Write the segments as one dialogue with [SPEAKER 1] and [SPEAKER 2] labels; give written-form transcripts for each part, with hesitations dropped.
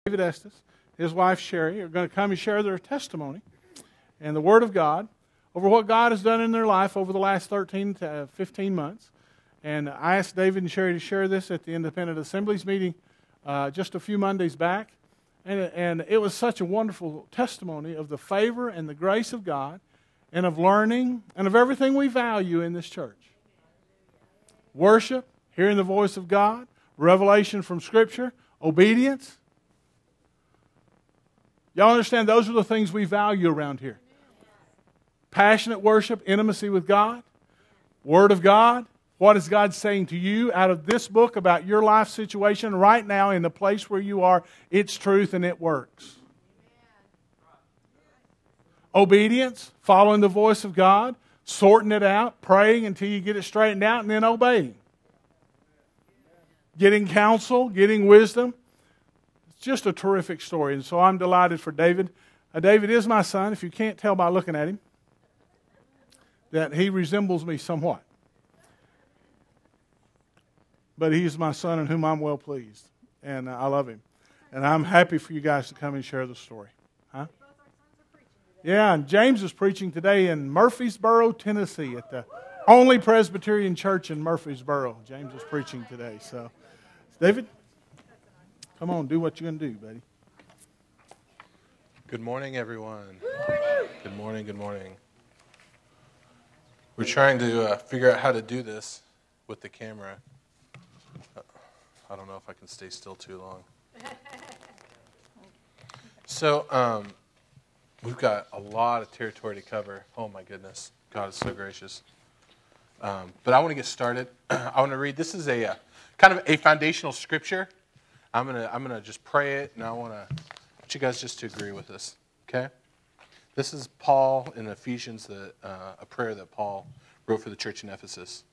[SPEAKER 1] David Estes, his wife Sherry, are going to come and share their testimony and the Word of God over what God has done in their life over the last 13 to 15 months. And I asked David and Sherry to share this at the Independent Assemblies meeting just a few Mondays back. And it was such a wonderful testimony of the favor and the grace of God and of learning and of everything we value in this church. Worship, hearing the voice of God, revelation from Scripture, obedience. Y'all understand those are the things we value around here. Passionate worship, intimacy with God, Word of God. What is God saying to you out of this book about your life situation right now in the place where you are? It's truth and it works. Obedience, following the voice of God, sorting it out, praying until you get it straightened out, and then obeying. Getting counsel, getting wisdom. It's just a terrific story, and so I'm delighted for David. David is my son, if you can't tell by looking at him, that he resembles me somewhat. But he's my son in whom I'm well pleased, and I love him. And I'm happy for you guys to come and share the story. Huh? Yeah, and James is preaching today in Murfreesboro, Tennessee, at the only Presbyterian church in Murfreesboro. James is preaching today. So, David, come on, do what you're going to do, buddy.
[SPEAKER 2] Good morning, everyone. Good morning, good morning. We're trying to figure out how to do this with the camera. I don't know if I can stay still too long. So, we've got a lot of territory to cover. Oh my goodness, God is so gracious. But I want to get started. I want to read. This is a kind of a foundational scripture. I'm gonna just pray it, and I want you guys just to agree with this. Okay? This is Paul in Ephesians, a prayer that Paul wrote for the church in Ephesus.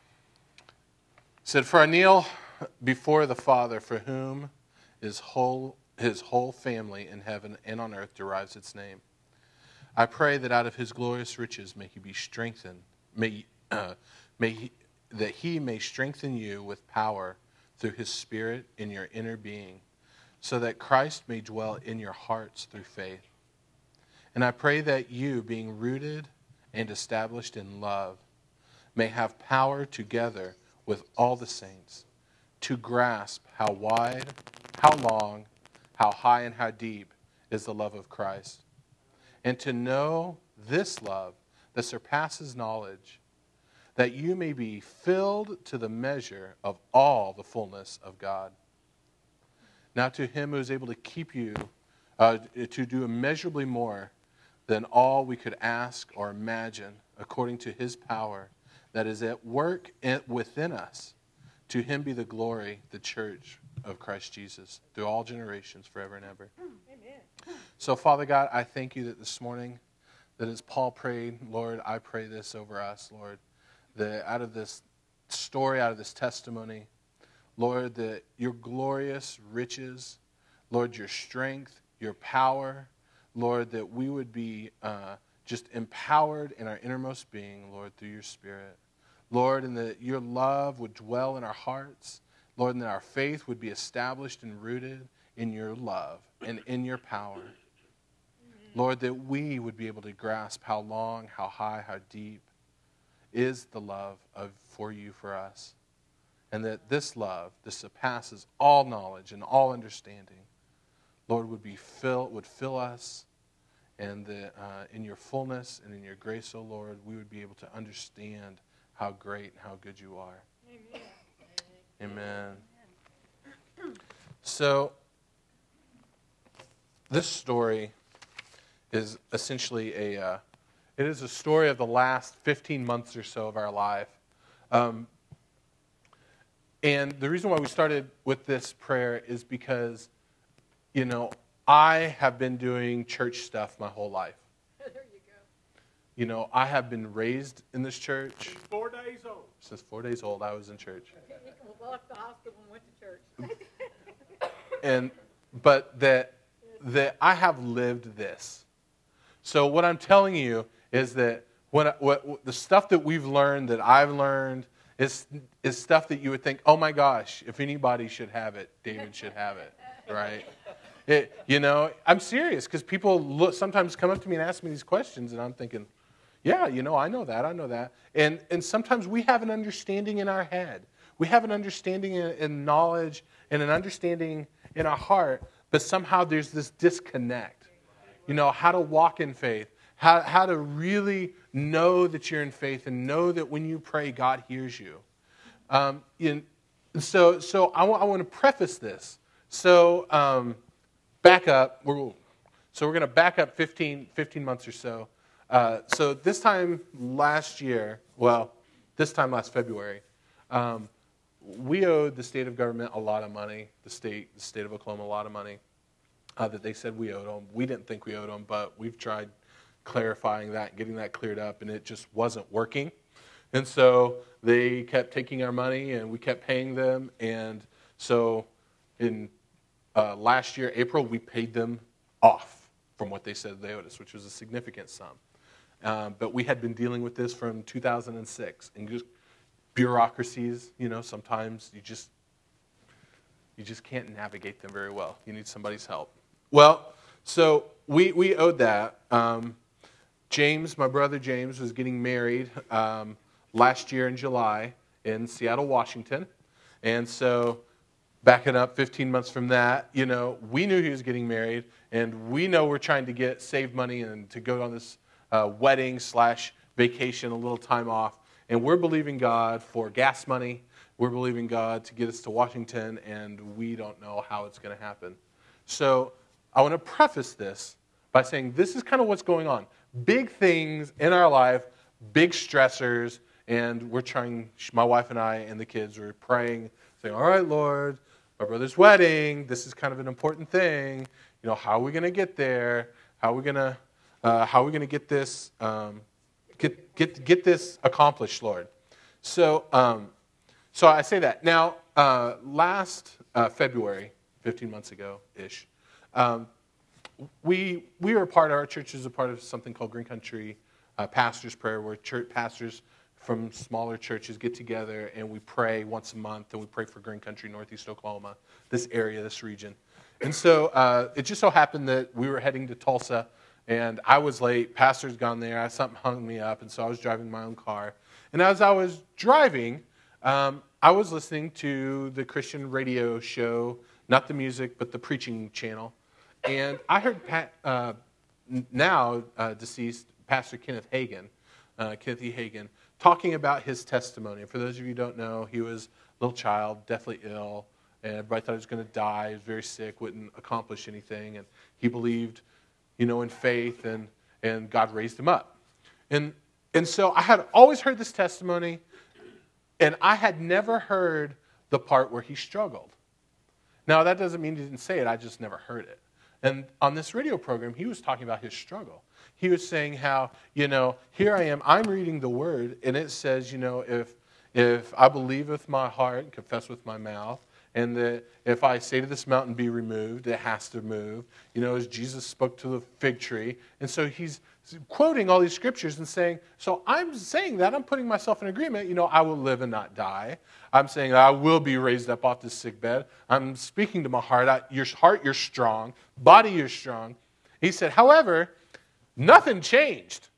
[SPEAKER 2] It said, "For I kneel before the Father, for whom his whole family in heaven and on earth derives its name. I pray that out of his glorious riches may he be strengthened, that he may strengthen you with power through his Spirit in your inner being, so that Christ may dwell in your hearts through faith. And I pray that you, being rooted and established in love, may have power together with all the saints to grasp how wide, how long, how high, and how deep is the love of Christ, and to know this love that surpasses knowledge, that you may be filled to the measure of all the fullness of God. Now to him who is able to keep you, to do immeasurably more than all we could ask or imagine, according to his power that is at work within us, to him be the glory, the church of Christ Jesus, through all generations, forever and ever." Amen. So, Father God, I thank you that this morning, that as Paul prayed, Lord, I pray this over us, Lord, that out of this story, out of this testimony, Lord, that your glorious riches, Lord, your strength, your power, Lord, that we would be just empowered in our innermost being, Lord, through your Spirit. Lord, and that your love would dwell in our hearts, Lord, and that our faith would be established and rooted in your love and in your power. Lord, that we would be able to grasp how long, how high, how deep is the love for you for us. And that this love, this surpasses all knowledge and all understanding, Lord, would fill us, and that in your fullness and in your grace, O Lord, we would be able to understand how great and how good you are. Amen. Amen. So, this story is essentially it is a story of the last 15 months or so of our life. And the reason why we started with this prayer is because, I have been doing church stuff my whole life. I have been raised in this church.
[SPEAKER 1] 4 days old.
[SPEAKER 2] Since 4 days old, I was in church.
[SPEAKER 3] He left the hospital and went to church.
[SPEAKER 2] But that I have lived this. So what I'm telling you is that what the stuff that we've learned, that I've learned, is stuff that you would think, oh my gosh, if anybody should have it, David should have it, right? I'm serious because people sometimes come up to me and ask me these questions, and I'm thinking, yeah, I know that. And sometimes we have an understanding in our head. We have an understanding in knowledge and an understanding in our heart, but somehow there's this disconnect. How to walk in faith, how to really know that you're in faith and know that when you pray, God hears you. So I want to preface this. So back up. We're going to back up 15 months or so. So this time last February, we owed the state of government a lot of money, the state of Oklahoma a lot of money that they said we owed them. We didn't think we owed them, but we've tried clarifying that, getting that cleared up, and it just wasn't working. And so they kept taking our money, and we kept paying them. And so in last year, April, we paid them off from what they said they owed us, which was a significant sum. But we had been dealing with this from 2006, and just bureaucracies, sometimes you just can't navigate them very well. You need somebody's help. Well, so we owed that. James, my brother James, was getting married last year in July in Seattle, Washington. And so backing up 15 months from that, we knew he was getting married, and we know we're trying to save money and to go on this wedding/vacation, a little time off. And we're believing God for gas money. We're believing God to get us to Washington, and we don't know how it's going to happen. So I want to preface this by saying this is kind of what's going on. Big things in our life, big stressors, and we're trying, my wife and I and the kids were praying, saying, all right, Lord, my brother's wedding, this is kind of an important thing. How are we going to get there? How are we going to get this get this accomplished, Lord? So I say that. Now, last February, 15 months ago-ish, we were our church is a part of something called Green Country Pastors Prayer, where church pastors from smaller churches get together and we pray once a month, and we pray for Green Country, Northeast Oklahoma, this area, this region. And so it just so happened that we were heading to Tulsa, and I was late. Pastor's gone there. Something hung me up, and so I was driving my own car. And as I was driving, I was listening to the Christian radio show, not the music, but the preaching channel. And I heard now deceased Pastor Kenneth E. Hagin, talking about his testimony. And for those of you who don't know, he was a little child, deathly ill, and everybody thought he was going to die. He was very sick, wouldn't accomplish anything, and he believed, in faith, and God raised him up. And so I had always heard this testimony, and I had never heard the part where he struggled. Now, that doesn't mean he didn't say it. I just never heard it. And on this radio program, he was talking about his struggle. He was saying how, here I am, I'm reading the Word, and it says, if I believe with my heart and confess with my mouth, and that if I say to this mountain, be removed, it has to move, as Jesus spoke to the fig tree. And so he's quoting all these scriptures and saying, so I'm saying that, I'm putting myself in agreement, I will live and not die. I'm saying that I will be raised up off this sick bed. I'm speaking to my heart. Your heart, you're strong. Body, you're strong. He said, however, nothing changed.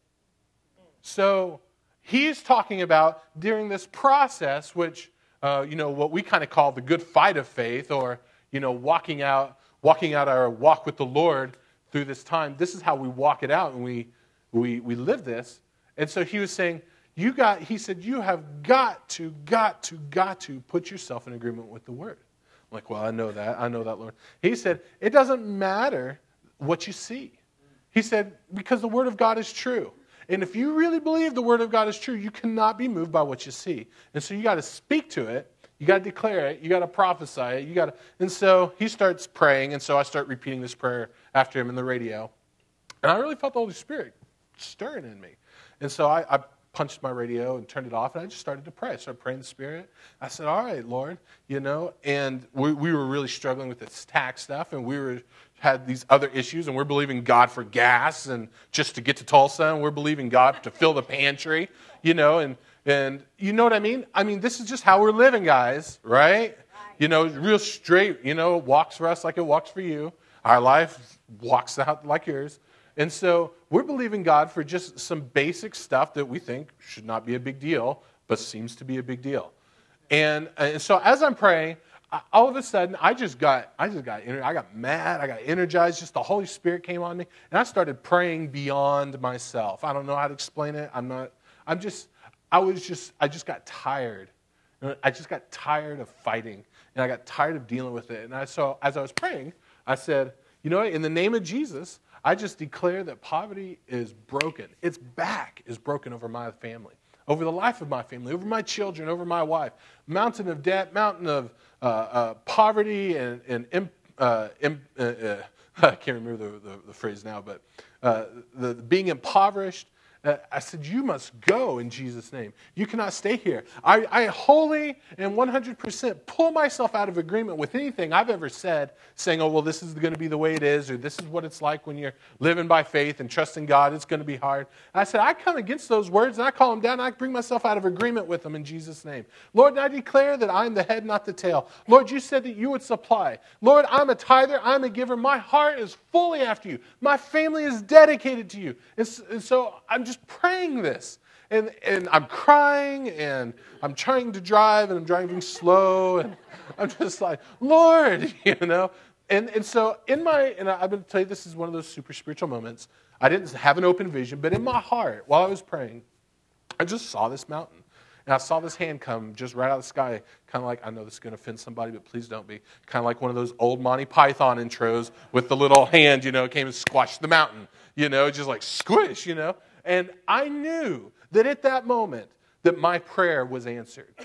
[SPEAKER 2] So he's talking about during this process, which, what we kind of call the good fight of faith, or, walking out our walk with the Lord through this time. This is how we walk it out, and we live this. And so he was saying, he said, you have got to put yourself in agreement with the Word. I'm like, well, I know that, Lord. He said, it doesn't matter what you see. He said, because the Word of God is true. And if you really believe the Word of God is true, you cannot be moved by what you see. And so you got to speak to it. You got to declare it. You got to prophesy it. And so he starts praying, and so I start repeating this prayer after him in the radio. And I really felt the Holy Spirit stirring in me. And so I punched my radio and turned it off, and I just started to pray. I started praying in the Spirit. I said, all right, Lord, and we were really struggling with this tax stuff, and we had these other issues, and we're believing God for gas and just to get to Tulsa, and we're believing God to fill the pantry, and you know what I mean? I mean, this is just how we're living, guys, right? Real straight, walks for us like it walks for you. Our life walks out like yours. And so we're believing God for just some basic stuff that we think should not be a big deal, but seems to be a big deal. And so as I'm praying, all of a sudden, I got mad, I got energized, just the Holy Spirit came on me, and I started praying beyond myself. I don't know how to explain it. I just got tired. I just got tired of fighting, and I got tired of dealing with it. And so as I was praying, I said, you know what, in the name of Jesus, I just declare that poverty is broken. Its back is broken over my family, over the life of my family, over my children, over my wife. Mountain of debt, mountain of poverty and I can't remember the phrase now, but the being impoverished. I said, you must go in Jesus' name. You cannot stay here. I wholly and 100% pull myself out of agreement with anything I've ever said, saying, oh, well, this is going to be the way it is, or this is what it's like when you're living by faith and trusting God. It's going to be hard. And I said, I come against those words, and I call them down, and I bring myself out of agreement with them in Jesus' name. Lord, I declare that I'm the head, not the tail. Lord, you said that you would supply. Lord, I'm a tither. I'm a giver. My heart is fully after you. My family is dedicated to you. And so I'm just praying this, and I'm crying, and I'm trying to drive, and I'm driving slow, and I'm just like, Lord, and so and I'm going to tell you, this is one of those super spiritual moments. I didn't have an open vision, but in my heart, while I was praying, I just saw this mountain, and I saw this hand come just right out of the sky, kind of like, I know this is going to offend somebody, but please don't be, kind of like one of those old Monty Python intros with the little hand, came and squashed the mountain, just like squish, And I knew that at that moment that my prayer was answered.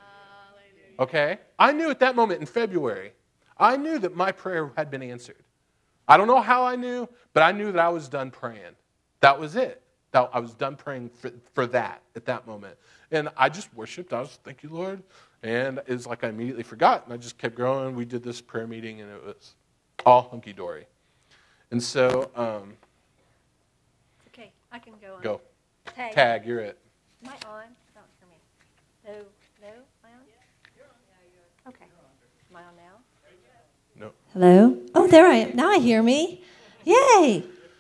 [SPEAKER 2] Okay? I knew at that moment in February, I knew that my prayer had been answered. I don't know how I knew, but I knew that I was done praying. That was it. I was done praying for that at that moment. And I just worshiped. I was, thank you, Lord. And it was like I immediately forgot, and I just kept growing. We did this prayer meeting, and it was all hunky-dory. And so...
[SPEAKER 4] okay, I can go on.
[SPEAKER 2] Go.
[SPEAKER 4] Tag,
[SPEAKER 2] you're it.
[SPEAKER 4] Am I on? Don't hear me. No? Am I on? You're on. Okay. Am I on now?
[SPEAKER 2] No.
[SPEAKER 4] Hello? Oh, there I am. Now I hear me. Yay!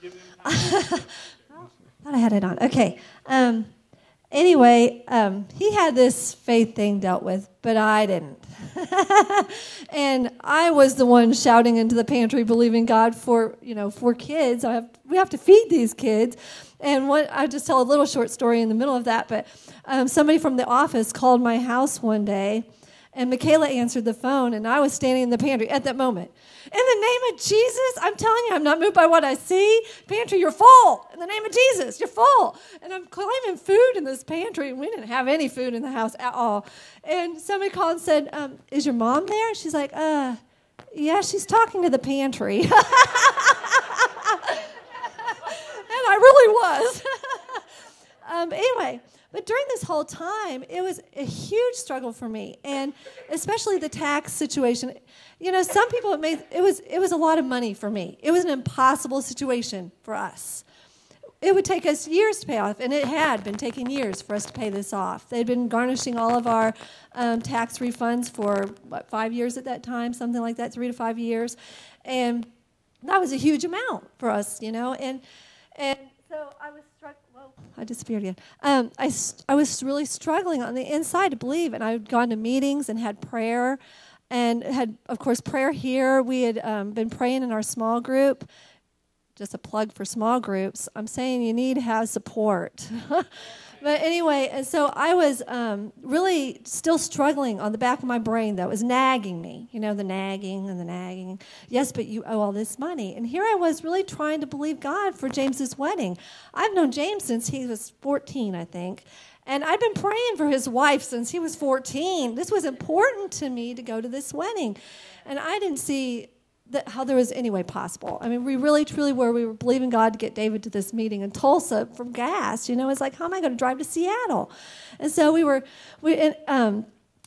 [SPEAKER 4] Thought I had it on. Okay. Anyway, he had this faith thing dealt with, but I didn't. And I was the one shouting into the pantry, believing God for kids. We have to feed these kids. And I just tell a little short story in the middle of that. But somebody from the office called my house one day, and Michaela answered the phone, and I was standing in the pantry at that moment. In the name of Jesus, I'm telling you, I'm not moved by what I see. Pantry, you're full. In the name of Jesus, you're full. And I'm claiming food in this pantry, and we didn't have any food in the house at all. And somebody called and said, is your mom there? She's like, yeah, she's talking to the pantry. And I really was. Anyway, but during this whole time, it was a huge struggle for me, and especially the tax situation. Some people it was a lot of money for me. It was an impossible situation for us. It would take us years to pay off, and it had been taking years for us to pay this off. They'd been garnishing all of our tax refunds for 5 years at that time, something like that, 3 to 5 years, and that was a huge amount for us, and so I was struck. Whoa, I disappeared again. I was really struggling on the inside to believe, and I had gone to meetings and had prayer, and had, of course, prayer here. We had been praying in our small group. Just a plug for small groups. I'm saying you need to have support. But anyway, and so I was really still struggling on the back of my brain that was nagging me. The nagging and the nagging. Yes, but you owe all this money. And here I was really trying to believe God for James's wedding. I've known James since he was 14, I think. And I've been praying for his wife since he was 14. This was important to me to go to this wedding. And I didn't see how there was any way possible. I mean, we really, truly were. We were believing God to get David to this meeting in Tulsa from gas. It's like, how am I going to drive to Seattle? And so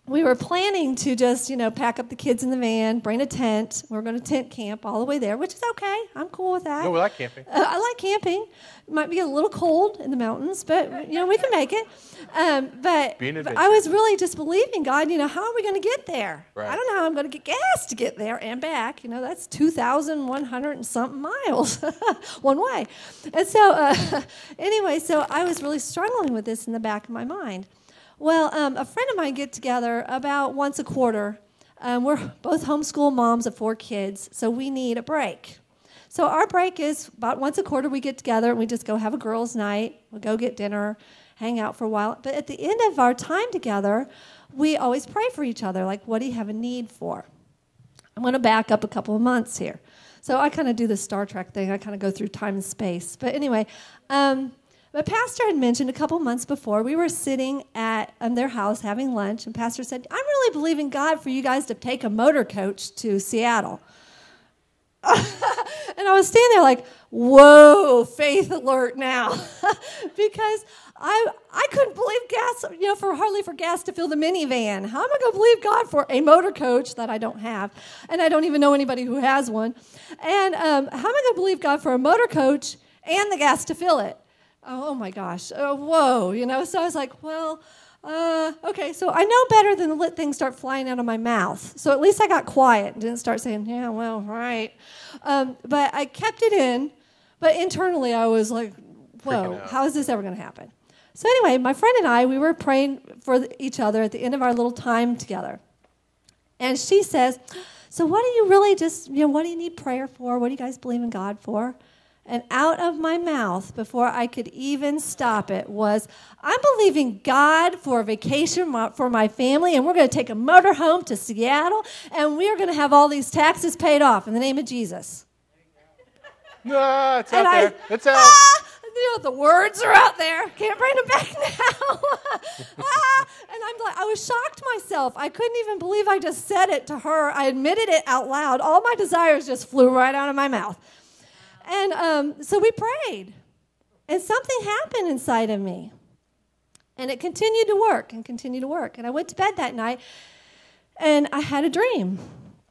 [SPEAKER 4] we were planning to just, pack up the kids in the van, bring a tent. We're going to tent camp all the way there, which is okay. I'm cool with that.
[SPEAKER 2] No, we like camping.
[SPEAKER 4] I like camping. It might be a little cold in the mountains, but, we can make it. But I was really just believing God, how are we going to get there?
[SPEAKER 2] Right.
[SPEAKER 4] I don't know how I'm going to get gas to get there and back. That's 2,100 and something miles one way. And so, anyway, so I was really struggling with this in the back of my mind. Well, a friend of mine get together about once a quarter. We're both homeschool moms of 4 kids, so we need a break. So our break is about once a quarter we get together and we just go have a girls' night. We'll go get dinner, hang out for a while. But at the end of our time together, we always pray for each other, like, what do you have a need for? I'm going to back up a couple of months here. So I kind of do the Star Trek thing. I kind of go through time and space. But anyway, but Pastor had mentioned a couple months before, we were sitting at their house having lunch, and Pastor said, I'm really believing God for you guys to take a motor coach to Seattle. And I was standing there like, whoa, faith alert now. Because I couldn't believe gas, for gas to fill the minivan. How am I going to believe God for a motor coach that I don't have? And I don't even know anybody who has one. And how am I going to believe God for a motor coach and the gas to fill it? Oh my gosh, whoa, so I was like, well, okay, so I know better than to let things start flying out of my mouth. So at least I got quiet and didn't start saying, yeah, well, right. But I kept it in, but internally I was like, whoa, how is this ever going to happen? So anyway, my friend and I, we were praying for each other at the end of our little time together. And she says, so what do you really what do you need prayer for? What do you guys believe in God for? And out of my mouth, before I could even stop it, was, I'm believing God for a vacation for my family, and we're going to take a motor home to Seattle, and we are going to have all these taxes paid off in the name of Jesus.
[SPEAKER 2] No, it's out there. It's out.
[SPEAKER 4] The words are out there. Can't bring them back now. And I'm like, I was shocked myself. I couldn't even believe I just said it to her. I admitted it out loud. All my desires just flew right out of my mouth. And so we prayed, and something happened inside of me, and it continued to work and continued to work. And I went to bed that night, and I had a dream.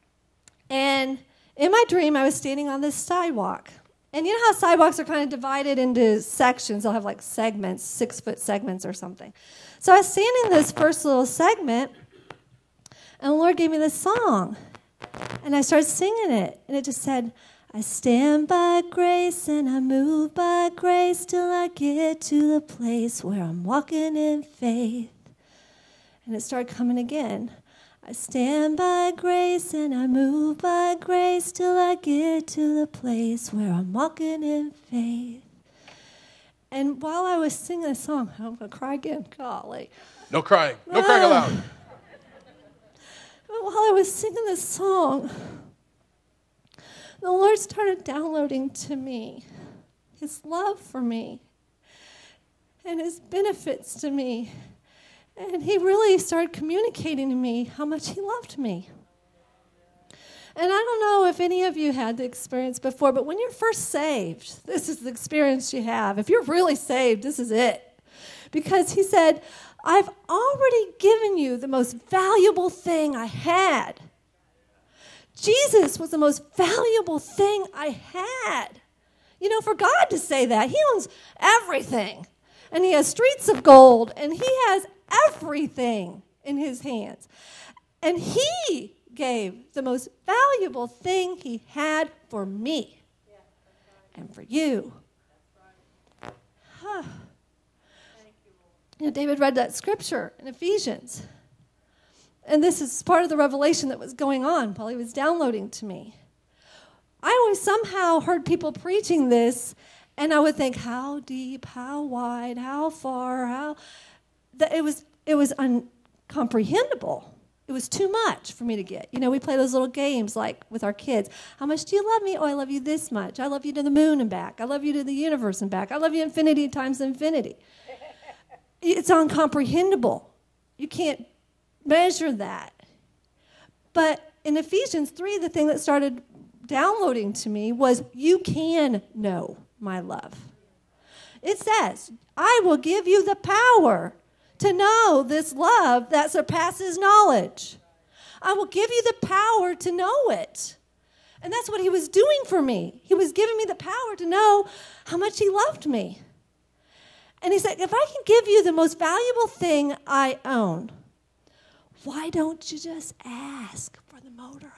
[SPEAKER 4] And in my dream, I was standing on this sidewalk. And you know how sidewalks are kind of divided into sections? They'll have like segments, 6-foot segments or something. So I was standing in this first little segment, and the Lord gave me this song. And I started singing it, and it just said, I stand by grace and I move by grace till I get to the place where I'm walking in faith. And it started coming again. I stand by grace and I move by grace till I get to the place where I'm walking in faith. And while I was singing the song, I'm going to cry again, golly.
[SPEAKER 2] No crying. No crying aloud.
[SPEAKER 4] While I was singing this song, the Lord started downloading to me His love for me and His benefits to me. And He really started communicating to me how much He loved me. And I don't know if any of you had the experience before, but when you're first saved, this is the experience you have. If you're really saved, this is it. Because He said, I've already given you the most valuable thing I had. Jesus was the most valuable thing I had. For God to say that, He owns everything. And He has streets of gold, and He has everything in His hands. And He gave the most valuable thing He had for me and for you. David read that scripture in Ephesians. And this is part of the revelation that was going on while he was downloading to me. I always somehow heard people preaching this, and I would think, how deep, how wide, how far, it was uncomprehendable. It was too much for me to get. We play those little games like with our kids. How much do you love me? Oh, I love you this much. I love you to the moon and back. I love you to the universe and back. I love you infinity times infinity. It's uncomprehendable. You can't measure that. But in Ephesians 3, the thing that started downloading to me was, you can know my love. It says, I will give you the power to know this love that surpasses knowledge. I will give you the power to know it. And that's what he was doing for me. He was giving me the power to know how much he loved me. And he said, if I can give you the most valuable thing I own, why don't you just ask for the motorhome?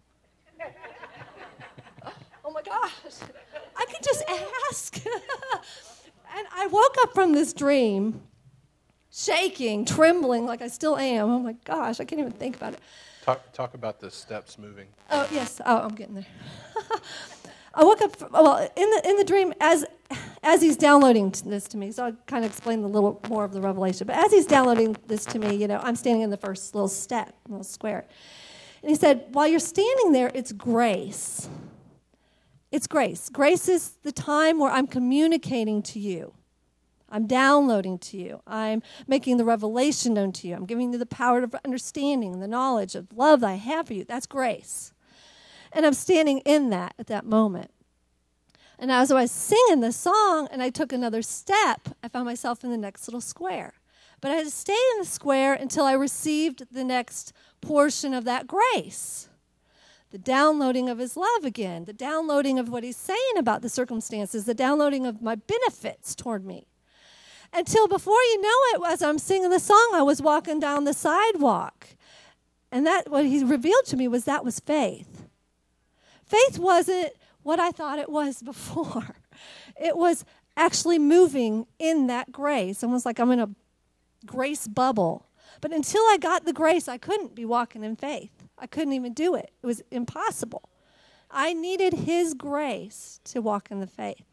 [SPEAKER 4] Oh my gosh, I could just ask. And I woke up from this dream, shaking, trembling like I still am. Oh my gosh, I can't even think about it.
[SPEAKER 2] Talk about the steps moving.
[SPEAKER 4] Oh, yes. Oh, I'm getting there. I woke up, in the dream, as he's downloading this to me, so I'll kind of explain a little more of the revelation. But as he's downloading this to me, I'm standing in the first little step, little square. And he said, while you're standing there, it's grace. It's grace. Grace is the time where I'm communicating to you. I'm downloading to you. I'm making the revelation known to you. I'm giving you the power of understanding, the knowledge of love that I have for you. That's grace. And I'm standing in that at that moment. And as I was singing the song and I took another step, I found myself in the next little square. But I had to stay in the square until I received the next portion of that grace. The downloading of his love again, the downloading of what he's saying about the circumstances, the downloading of my benefits toward me. Until before you know it, as I'm singing the song, I was walking down the sidewalk. And that, what he revealed to me was that was faith. Faith wasn't what I thought it was before. It was actually moving in that grace, almost like I'm in a grace bubble. But until I got the grace, I couldn't be walking in faith. I couldn't even do it. It was impossible. I needed his grace to walk in the faith.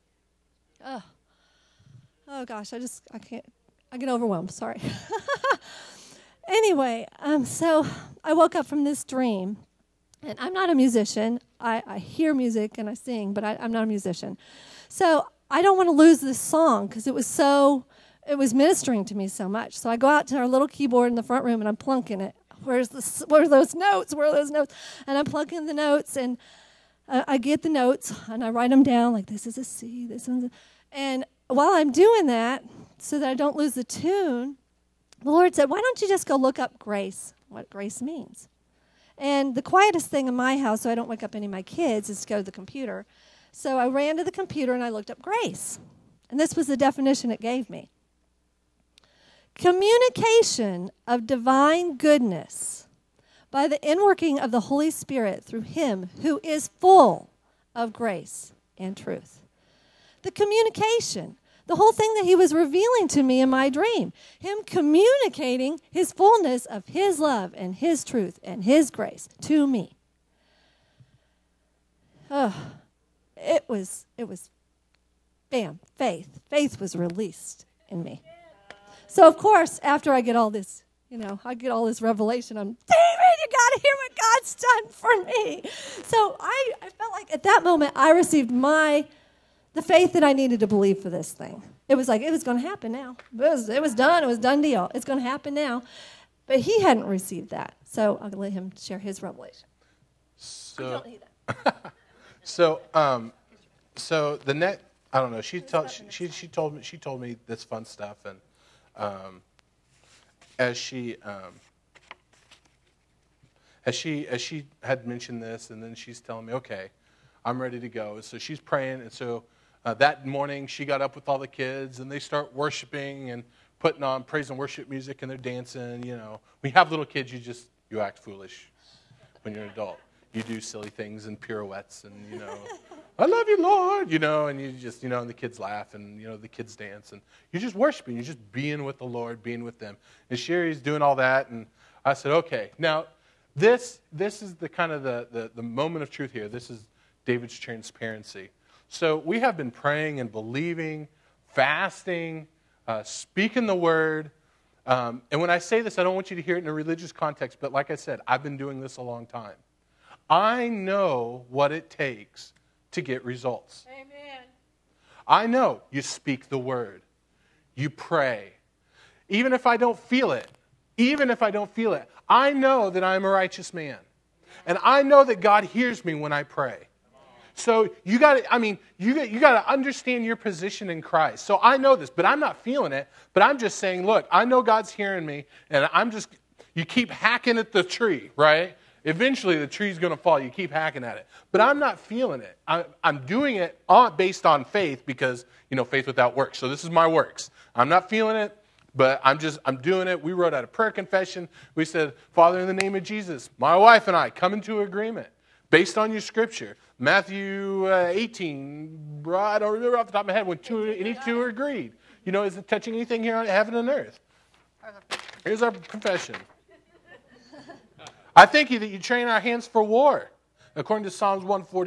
[SPEAKER 4] Oh gosh, I can't, I get overwhelmed, sorry. Anyway, so I woke up from this dream, and I'm not a musician. I hear music and I sing, but I'm not a musician. So I don't want to lose this song because it was ministering to me so much. So I go out to our little keyboard in the front room and I'm plunking it. Where are those notes? Where are those notes? And I'm plugging the notes, and I get the notes and I write them down like this is a C, this one's a, and while I'm doing that, so that I don't lose the tune, the Lord said, why don't you just go look up grace, what grace means? And the quietest thing in my house, so I don't wake up any of my kids, is to go to the computer. So I ran to the computer and I looked up grace. And this was the definition it gave me. Communication of divine goodness by the inworking of the Holy Spirit through him who is full of grace and truth. The communication, the whole thing that he was revealing to me in my dream, him communicating his fullness of his love and his truth and his grace to me. It was bam, faith. Faith was released in me. So, of course, after I get all this, I get all this revelation, I'm, David, you got to hear what God's done for me. So I felt like at that moment I received the faith that I needed to believe for this thing. It was like, it was going to happen now. It was done. It was done deal. It's going to happen now. But he hadn't received that. So I'll let him share his revelation.
[SPEAKER 2] So,
[SPEAKER 4] I don't need that.
[SPEAKER 2] so the net, I don't know. She told me this fun stuff, and as she had mentioned this, and then she's telling me, okay, I'm ready to go. So she's praying, and so that morning she got up with all the kids, and they start worshiping and putting on praise and worship music, and they're dancing. When you have little kids, you act foolish. When you're an adult, you do silly things and pirouettes, and I love you, Lord, and you just, and the kids laugh, and the kids dance, and you're just worshiping, you're just being with the Lord, being with them. And Sherry's doing all that, and I said, okay, now this is the kind of the moment of truth here. This is David's transparency. So we have been praying and believing, fasting, speaking the word. And when I say this, I don't want you to hear it in a religious context, but like I said, I've been doing this a long time. I know what it takes to get results.
[SPEAKER 3] Amen.
[SPEAKER 2] I know you speak the word. You pray. Even if I don't feel it, I know that I'm a righteous man. And I know that God hears me when I pray. So you got to understand your position in Christ. So I know this, but I'm not feeling it. But I'm just saying, look, I know God's hearing me, and you keep hacking at the tree, right? Eventually the tree's going to fall. You keep hacking at it. But I'm not feeling it. I'm doing it based on faith because, faith without works. So this is my works. I'm not feeling it, but I'm doing it. We wrote out a prayer confession. We said, Father, in the name of Jesus, my wife and I come into agreement based on your scripture. Matthew 18, I don't remember off the top of my head when any two are agreed. Is it touching anything here on heaven and earth? Here's our confession. I thank you that you train our hands for war, according to Psalms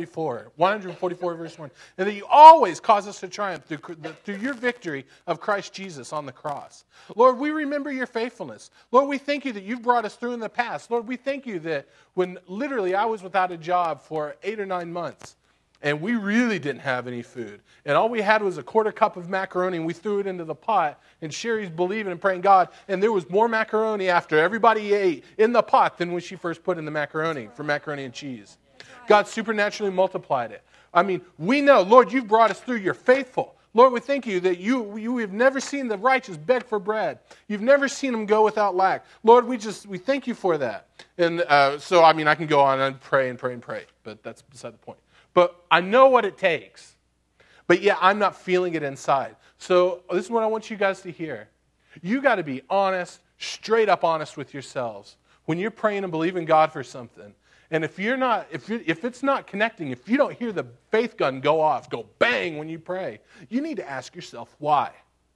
[SPEAKER 2] 144 verse 1, and that you always cause us to triumph through your victory of Christ Jesus on the cross. Lord, we remember your faithfulness. Lord, we thank you that you've brought us through in the past. Lord, we thank you that when literally I was without a job for 8 or 9 months, and we really didn't have any food. And all we had was a quarter cup of macaroni, and we threw it into the pot. And Sherry's believing and praying God. And there was more macaroni after everybody ate in the pot than when she first put in the macaroni for macaroni and cheese. God supernaturally multiplied it. We know, Lord, you've brought us through. You're faithful. Lord, we thank you that you have never seen the righteous beg for bread. You've never seen them go without lack. Lord, we thank you for that. And I can go on and pray and pray and pray. But that's beside the point. But I know what it takes. But yeah, I'm not feeling it inside. So this is what I want you guys to hear. You got to be honest, straight up honest with yourselves. When you're praying and believing God for something, and if it's not connecting, if you don't hear the faith gun go off, go bang when you pray, you need to ask yourself why.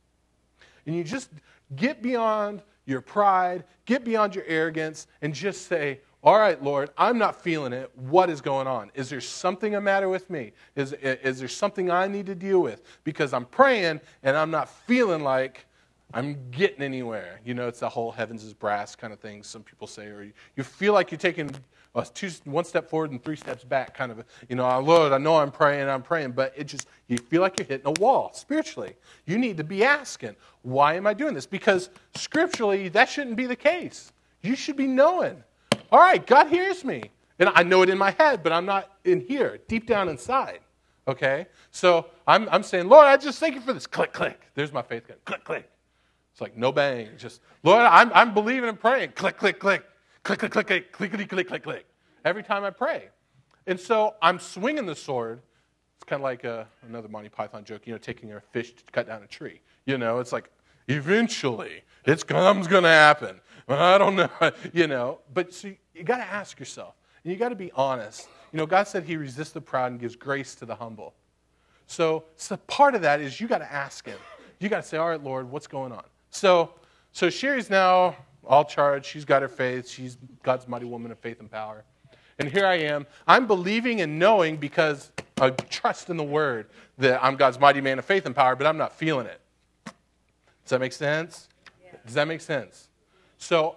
[SPEAKER 2] And you just get beyond your pride, get beyond your arrogance, and just say, all right, Lord, I'm not feeling it. What is going on? Is there something the matter with me? Is there something I need to deal with? Because I'm praying and I'm not feeling like I'm getting anywhere. It's the whole heavens is brass kind of thing some people say. Or you feel like you're taking one step forward and 3 steps back kind of. Lord, I know I'm praying, but you feel like you're hitting a wall spiritually. You need to be asking, why am I doing this? Because scripturally, that shouldn't be the case. You should be knowing. All right, God hears me. And I know it in my head, but I'm not in here, deep down inside. Okay? So I'm saying, Lord, I just thank you for this. Click, click. There's my faith gun. Click, click. It's like no bang. Just, Lord, I'm believing and praying. Click, click, click. Click, click, click, click, clickety, click, click, click. Every time I pray. And so I'm swinging the sword. It's kind of like another Monty Python joke, taking a fish to cut down a tree. It's like, eventually, it's going to happen. I don't know, But so you got to ask yourself, and you got to be honest. God said he resists the proud and gives grace to the humble. So part of that is you got to ask him. You got to say, all right, Lord, what's going on? So Sherry's now all charged. She's got her faith. She's God's mighty woman of faith and power. And here I am. I'm believing and knowing because I trust in the word that I'm God's mighty man of faith and power, but I'm not feeling it. Does that make sense? Yeah. Does that make sense? So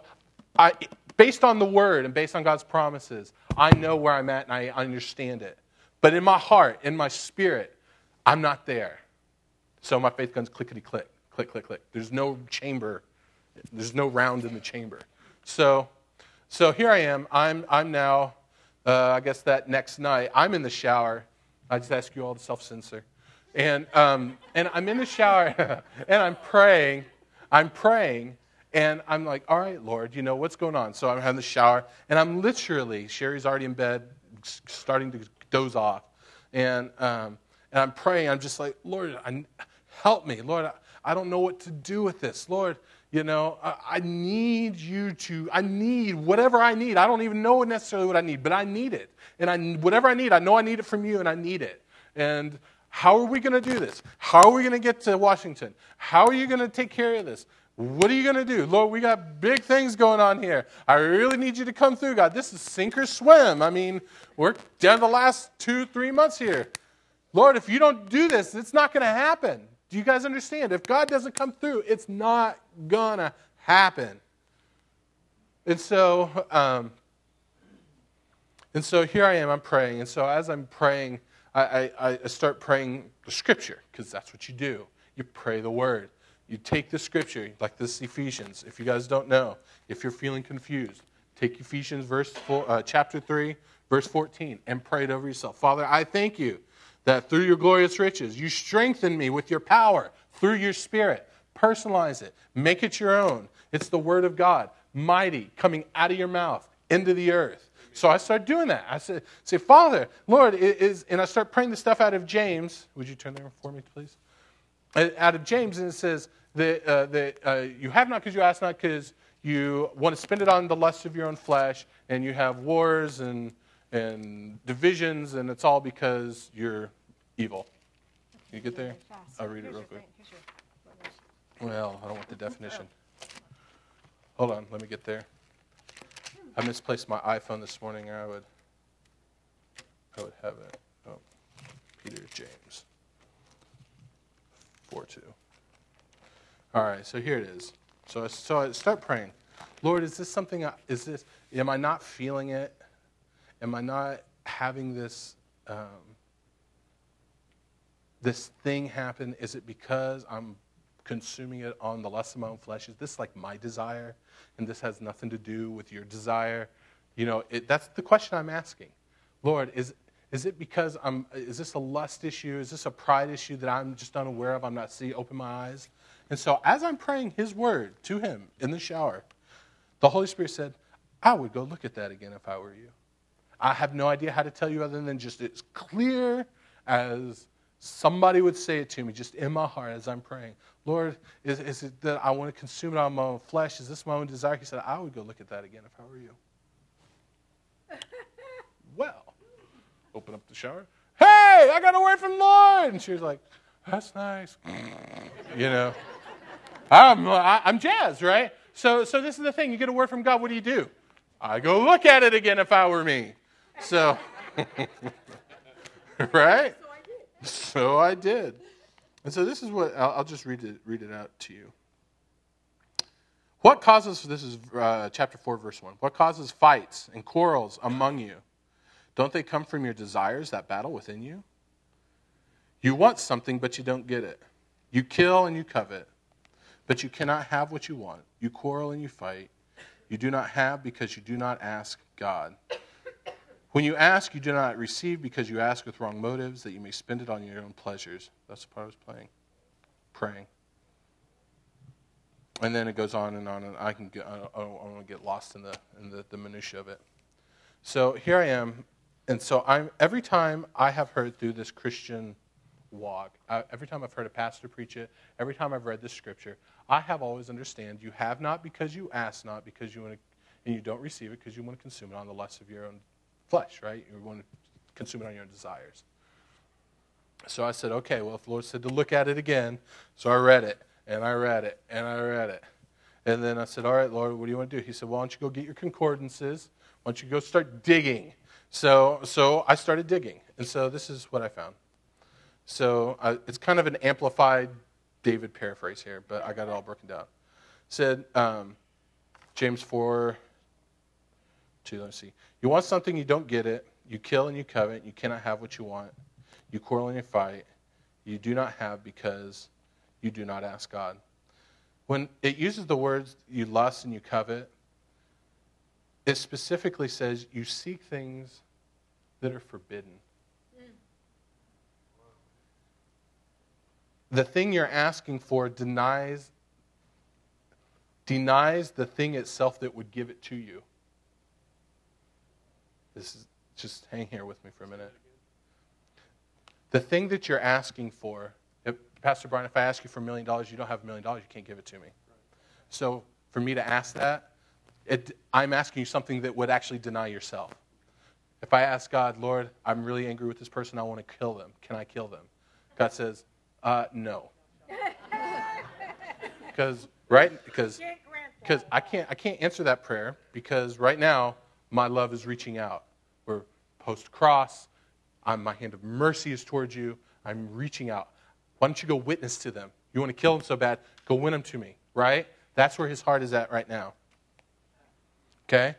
[SPEAKER 2] based on the word and based on God's promises, I know where I'm at and I understand it. But in my heart, in my spirit, I'm not there. So my faith gun's clickety-click, click, click, click. There's no chamber. There's no round in the chamber. So here I am. I'm now, I guess that next night, I'm in the shower. I just ask you all to self-censor. And I'm in the shower, and I'm praying, and I'm like, all right, Lord, what's going on? So I'm having the shower, and I'm literally, Sherry's already in bed, starting to doze off, and I'm praying. I'm just like, Lord, help me. Lord, I don't know what to do with this. Lord, I need you to, I need whatever I need. I don't even know necessarily what I need, but I need it. And whatever I need, I know I need it from you, and I need it. And how are we going to do this? How are we going to get to Washington? How are you going to take care of this? What are you going to do? Lord, we got big things going on here. I really need you to come through, God. This is sink or swim. We're down the last 2-3 months here. Lord, if you don't do this, it's not going to happen. Do you guys understand? If God doesn't come through, it's not going to happen. And so here I am, I'm praying. And so as I'm praying, I start praying the scripture, because that's what you do. You pray the word. You take the scripture, like this Ephesians. If you guys don't know, if you're feeling confused, take Ephesians chapter 3, Verse 14, and pray it over yourself. Father, I thank you that through your glorious riches, you strengthen me with your power through your Spirit. Personalize it. Make it your own. It's the Word of God, mighty, coming out of your mouth into the earth. So I start doing that. I say, Father, Lord, and I start praying the stuff out of James. Would you turn there for me, please? Out of James, and it says that you have not because you ask not, because you want to spend it on the lust of your own flesh, and you have wars and divisions, and it's all because you're evil. Can you get there? I'll read it real quick. Well, I don't want the definition. Hold on, let me get there. I misplaced my iPhone this morning, or I would have it. Oh, Peter James 4:2. All right, so here it is. So I start praying. Lord, is this something? Am I not feeling it? Am I not having this this thing happen? Is it because I'm consuming it on the lust of my own flesh? Is this like my desire, and this has nothing to do with your desire? That's the question I'm asking. Lord, is it because is this a lust issue? Is this a pride issue that I'm just unaware of? I'm not seeing. Open my eyes. And so as I'm praying His word to Him in the shower, the Holy Spirit said, I would go look at that again if I were you. I have no idea how to tell you other than just it's clear as somebody would say it to me, just in my heart as I'm praying. Lord, is it that I want to consume it on my own flesh? Is this my own desire? He said, I would go look at that again if I were you. Well, open up the shower. Hey, I got a word from the Lord. And she was like, that's nice. I'm jazzed, right? So this is the thing. You get a word from God. What do? I go look at it again if I were me. So, right? So I did. And so this is what, I'll just read it out to you. What causes, this is chapter 4, verse 1. What causes fights and quarrels among you? Don't they come from your desires that battle within you? You want something, but you don't get it. You kill and you covet, but you cannot have what you want. You quarrel and you fight. You do not have because you do not ask God. When you ask, you do not receive because you ask with wrong motives, that you may spend it on your own pleasures. That's the part I was praying. And then it goes on, and I don't want to get lost in the minutia of it. So here I am, and so every time I have heard through this Christian walk, every time I've heard a pastor preach it, every time I've read this scripture, I have always understand you have not because you ask not, because you want to, and you don't receive it because you want to consume it on the lust of your own flesh, right? You want to consume it on your own desires. So I said, okay, well, if the Lord said to look at it again, so I read it, and I read it, and I read it. And then I said, all right, Lord, what do you want to do? He said, well, why don't you go get your concordances? Why don't you go start digging? So I started digging, and so this is what I found. So it's kind of an amplified David paraphrase here, but I got it all broken down. It said, James 4:2, let's see. You want something, you don't get it. You kill and you covet. You cannot have what you want. You quarrel and you fight. You do not have because you do not ask God. When it uses the words you lust and you covet, it specifically says you seek things that are forbidden. The thing you're asking for denies the thing itself that would give it to you. This is just hang here with me for a minute. The thing that you're asking for, Pastor Brian, if I ask you for $1 million, you don't have $1 million, you can't give it to me. So for me to ask that, I'm asking you something that would actually deny yourself. If I ask God, Lord, I'm really angry with this person, I want to kill them. Can I kill them? God says, no. Because I can't answer that prayer because right now my love is reaching out. We're post-cross. My hand of mercy is towards you. I'm reaching out. Why don't you go witness to them? You want to kill them so bad, go win them to me, right? That's where his heart is at right now. Okay?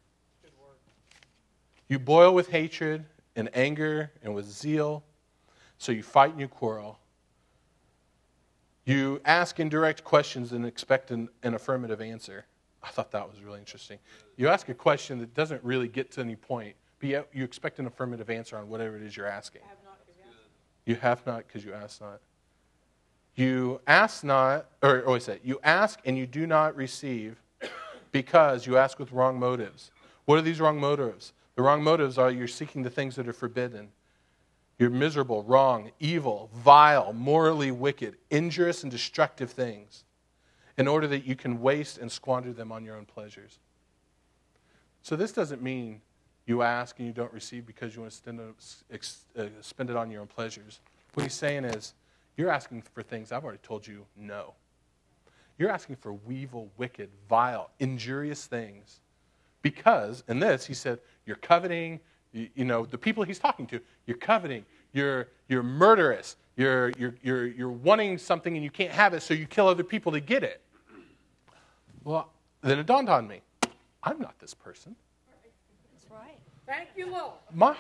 [SPEAKER 2] You boil with hatred and anger and with zeal, so you fight and you quarrel. You ask indirect questions and expect an affirmative answer. I thought that was really interesting. You ask a question that doesn't really get to any point, you expect an affirmative answer on whatever it is you're asking.
[SPEAKER 3] I have not because
[SPEAKER 2] You
[SPEAKER 3] you asked.
[SPEAKER 2] have not because you ask not. You ask not, or always say, you ask and you do not receive because you ask with wrong motives. What are these wrong motives? The wrong motives are you're seeking the things that are forbidden. You're miserable, wrong, evil, vile, morally wicked, injurious, and destructive things in order that you can waste and squander them on your own pleasures. So this doesn't mean you ask and you don't receive because you want to spend it on your own pleasures. What he's saying is, you're asking for things I've already told you no. You're asking for evil, wicked, vile, injurious things. Because, in this, he said, you're coveting, you know, the people he's talking to, you're coveting, you're murderous, you're wanting something and you can't have it, so you kill other people to get it. Well, then it dawned on me, I'm not this person.
[SPEAKER 4] That's right.
[SPEAKER 3] Thank you, Lord.
[SPEAKER 2] My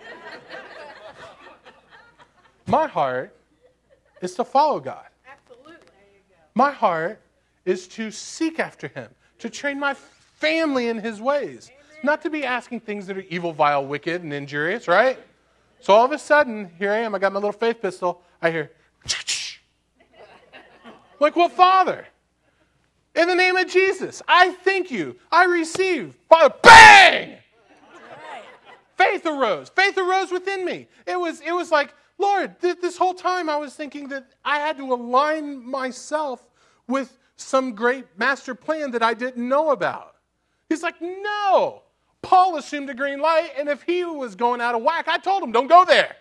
[SPEAKER 2] heart is to follow God.
[SPEAKER 3] Absolutely. There you go.
[SPEAKER 2] My heart is to seek after him, to train my family in his ways. Amen. Not to be asking things that are evil, vile, wicked, and injurious, right? So all of a sudden, here I am, I got my little faith pistol, I hear, like, well, Father, in the name of Jesus, I thank you, I receive, Father, bang!
[SPEAKER 4] Right.
[SPEAKER 2] Faith arose within me. It was like, Lord, this whole time I was thinking that I had to align myself with some great master plan that I didn't know about. He's like, no. Paul assumed a green light, and if he was going out of whack, I told him, don't go there.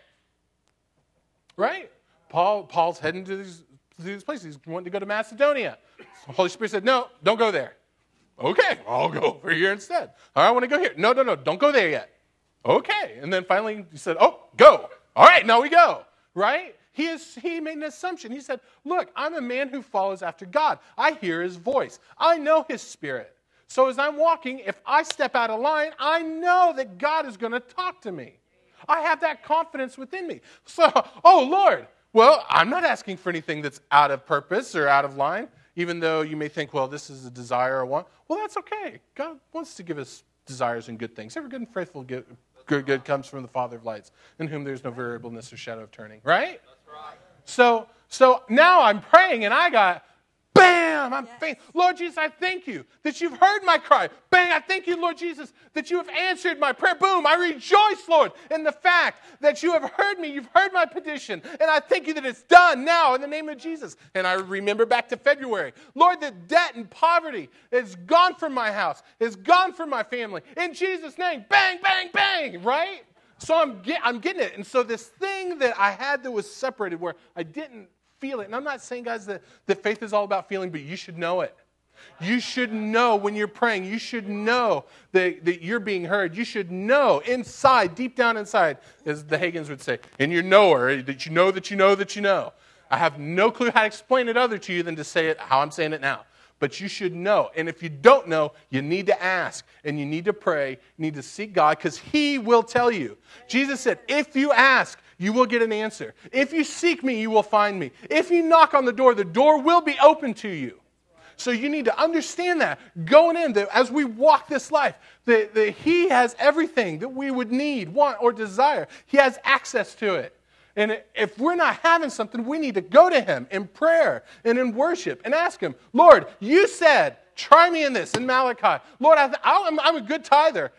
[SPEAKER 2] Right? Paul's heading to these places. He's wanting to go to Macedonia. The Holy Spirit said, no, don't go there. Okay, I'll go over here instead. All right, I want to go here. No, don't go there yet. Okay. And then finally he said, oh, go. All right, now we go, right? He made an assumption. He said, look, I'm a man who follows after God. I hear his voice. I know his spirit. So as I'm walking, if I step out of line, I know that God is going to talk to me. I have that confidence within me. So, oh, Lord, well, I'm not asking for anything that's out of purpose or out of line, even though you may think, well, this is a desire or want. Well, that's okay. God wants to give us desires and good things. Every good and faithful good comes from the Father of lights, in whom there's no variableness or shadow of turning. Right? That's right. So now I'm praying, and I got, bam, I'm faith. Lord Jesus, I thank you that you've heard my cry. Bang, I thank you, Lord Jesus, that you have answered my prayer. Boom, I rejoice, Lord, in the fact that you have heard me. You've heard my petition, and I thank you that it's done now in the name of Jesus. And I remember back to February. Lord, the debt and poverty is gone from my house, is gone from my family. In Jesus' name, bang, bang, bang, right? So I'm getting it. And so this thing that I had that was separated where I didn't feel it. And I'm not saying, guys, that faith is all about feeling, but you should know it. You should know when you're praying. You should know that you're being heard. You should know inside, deep down inside, as the Hagins would say, in your knower, that you know that you know that you know. I have no clue how to explain it other to you than to say it how I'm saying it now. But you should know. And if you don't know, you need to ask. And you need to pray. You need to seek God because he will tell you. Jesus said, if you ask, you will get an answer. If you seek me, you will find me. If you knock on the door will be open to you. So you need to understand that going in, that as we walk this life, that he has everything that we would need, want, or desire. He has access to it. And if we're not having something, we need to go to him in prayer and in worship and ask him, Lord, you said, try me in this, in Malachi. Lord, I'm a good tither.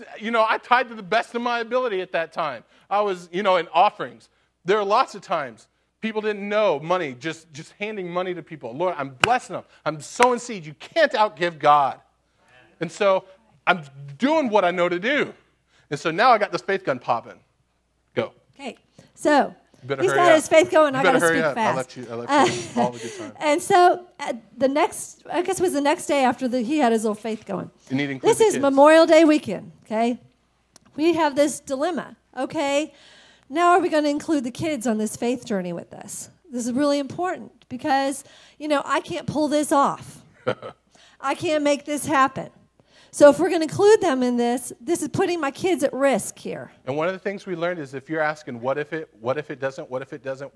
[SPEAKER 2] I tithe to the best of my ability at that time. I was, in offerings. There are lots of times people didn't know money, just handing money to people. Lord, I'm blessing them. I'm sowing seed. You can't outgive God. And so I'm doing what I know to do. And so now I got this faith gun popping. Go.
[SPEAKER 4] Okay. So he's got his faith going. I got to speak fast.
[SPEAKER 2] I left you all the good time.
[SPEAKER 4] And so the next day after he had his little faith going. This is Memorial Day weekend, okay? We have this dilemma, okay? Now are we going to include the kids on this faith journey with us? This is really important because, I can't pull this off. I can't make this happen. So if we're going to include them in this is putting my kids at risk here.
[SPEAKER 2] And one of the things we learned is if you're asking, what if it doesn't, what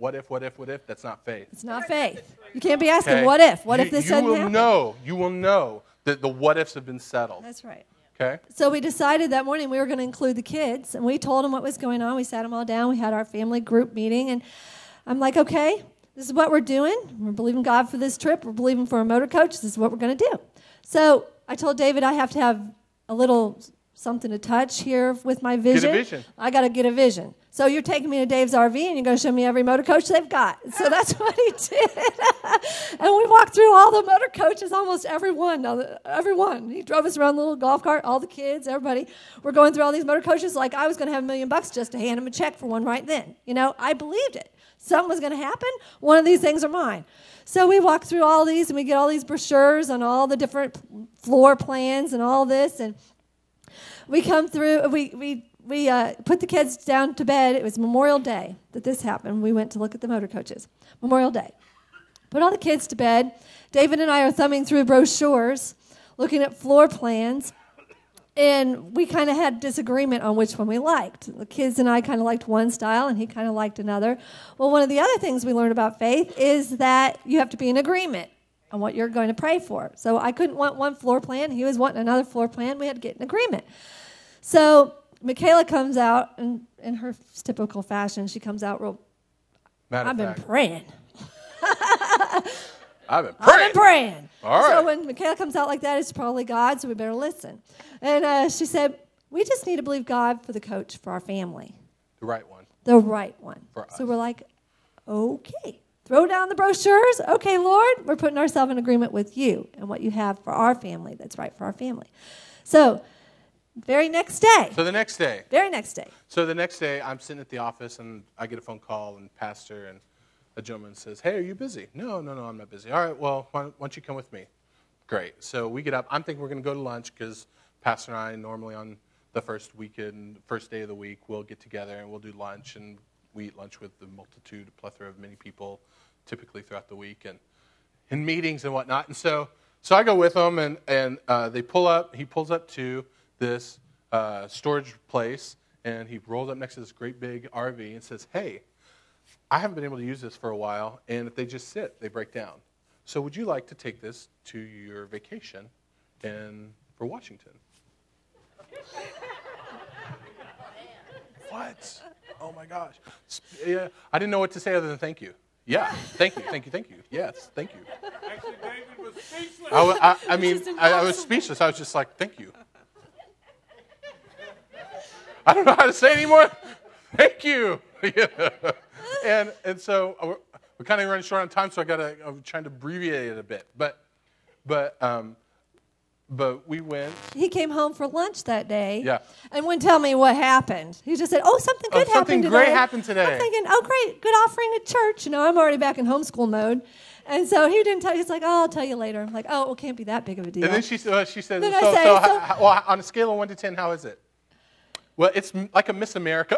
[SPEAKER 2] if, that's not faith.
[SPEAKER 4] It's not faith. You can't be asking, what if? What if this doesn't happen?
[SPEAKER 2] You will know that the what ifs have been settled.
[SPEAKER 4] That's right.
[SPEAKER 2] Okay.
[SPEAKER 4] So we decided that morning we were going to include the kids, and we told them what was going on. We sat them all down. We had our family group meeting, and I'm like, okay, this is what we're doing. We're believing God for this trip. We're believing for a motor coach. This is what we're going to do. So I told David I have to have a little something to touch here with my vision.
[SPEAKER 2] Get a vision.
[SPEAKER 4] I got to get a vision. So you're taking me to Dave's RV, and you're going to show me every motor coach they've got. So that's what he did. And we walked through all the motor coaches, almost every one. Every one. He drove us around the little golf cart, all the kids, everybody. We're going through all these motor coaches like I was going to have $1 million just to hand him a check for one right then. You know, I believed it. Something was going to happen. One of these things are mine. So we walk through all these, and we get all these brochures on all the different floor plans and all this, and we come through. We put the kids down to bed. It was Memorial Day that this happened. We went to look at the motor coaches. Memorial Day. Put all the kids to bed. David and I are thumbing through brochures, looking at floor plans, and we kind of had disagreement on which one we liked. The kids and I kind of liked one style, and he kind of liked another. Well, one of the other things we learned about faith is that you have to be in agreement on what you're going to pray for. So I couldn't want one floor plan. He was wanting another floor plan. We had to get in agreement. So Michaela comes out, and in her typical fashion, she comes out real, I've been praying.
[SPEAKER 2] I've been
[SPEAKER 4] praying.
[SPEAKER 2] All right.
[SPEAKER 4] So when Michaela comes out like that, it's probably God, so we better listen. And she said, we just need to believe God for the coach for our family.
[SPEAKER 2] The right one.
[SPEAKER 4] The right one.
[SPEAKER 2] For us.
[SPEAKER 4] So we're like, okay. Throw down the brochures. Okay, Lord, we're putting ourselves in agreement with you and what you have for our family that's right for our family. So very next day.
[SPEAKER 2] So the next day.
[SPEAKER 4] Very next day.
[SPEAKER 2] So the next day, I'm sitting at the office, and I get a phone call, and pastor and a gentleman says, hey, are you busy? No, I'm not busy. All right, well, why don't you come with me? Great. So we get up. I'm thinking we're going to go to lunch because pastor and I normally on the first day of the week, we'll get together and we'll do lunch, and we eat lunch with the plethora of many people typically throughout the week and in meetings and whatnot. And so I go with them, and he pulls up to this storage place, and he rolls up next to this great big RV and says, hey, I haven't been able to use this for a while, and if they just sit, they break down. So would you like to take this to your vacation for Washington? What? Oh, my gosh. Yeah, I didn't know what to say other than thank you. Yeah, thank you. Yes, thank you.
[SPEAKER 1] Actually, David was speechless.
[SPEAKER 2] I was speechless. I was just like, thank you. I don't know how to say anymore. Thank you. And so we're kind of running short on time, so I'm trying to abbreviate it a bit. But we went.
[SPEAKER 4] He came home for lunch that day.
[SPEAKER 2] Yeah.
[SPEAKER 4] And wouldn't tell me what happened. He just said, something good happened today.
[SPEAKER 2] Something great happened today.
[SPEAKER 4] I'm thinking, great, good offering at church. I'm already back in homeschool mode. And so he didn't tell you. He's like, I'll tell you later. I'm like, it can't be that big of a deal.
[SPEAKER 2] And then she said,
[SPEAKER 4] Then
[SPEAKER 2] on a scale of 1 to 10, how is it? Well, it's like a Miss America.